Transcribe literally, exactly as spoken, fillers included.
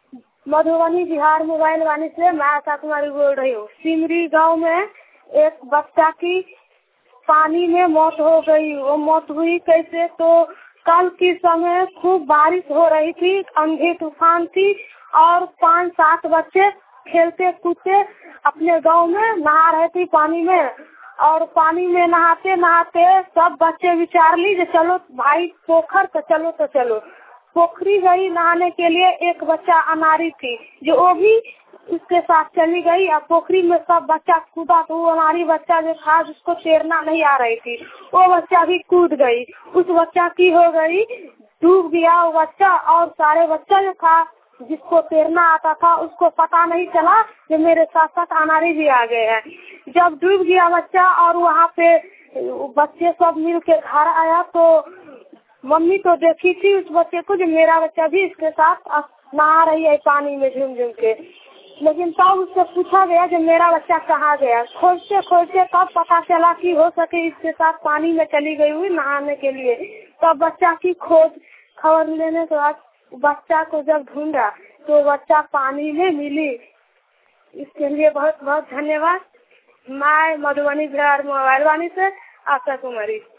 Madhubani Bihar mobile वाणी से मैं आशा कुमारी बोल रही हूँ। सिमरी गांव में एक बच्चा की पानी में मौत हो गई। वो मौत हुई कैसे? तो कल के समय खूब बारिश हो रही थी, अंधी तूफान थी और पांच सात बच्चे खेलते कूदते अपने गांव में नहा रहे थे पानी में। और पानी में नहाते नहाते सब बच्चे विचार ली जो चलो भाई पोखर तो चलो तो चलो पोखरी गई नहाने के लिए। एक बच्चा अनारी थी जो वो भी उसके साथ चली गई और पोखरी में सब बच्चा कूदा तो वो अनारी बच्चा जो था जिसको तैरना नहीं आ रही थी वो बच्चा भी कूद गई। उस बच्चा की हो गई, डूब गया वो बच्चा। और सारे बच्चा जो था जिसको तैरना आता था उसको पता नहीं चला कि मेरे साथ साथ अनारी भी आ गए हैं। जब डूब गया बच्चा और वहाँ पे बच्चे सब मिल के घर आया तो मम्मी तो देखी थी उस बच्चे को जो मेरा बच्चा भी इसके साथ नहा रही है पानी में झूम झूम के। लेकिन तब उससे पूछा गया कि मेरा बच्चा कहाँ गया। खोजते खोजते तब पता चला कि हो सके इसके साथ पानी में चली गई हुई नहाने के लिए। तब बच्चा की खोज खबर लेने के बाद बच्चा को जब ढूंढा तो बच्चा पानी में मिली। इसके लिए बहुत बहुत धन्यवाद। मैं मधुबनी बिहार मोबाइल वाणी से आशा कुमारी।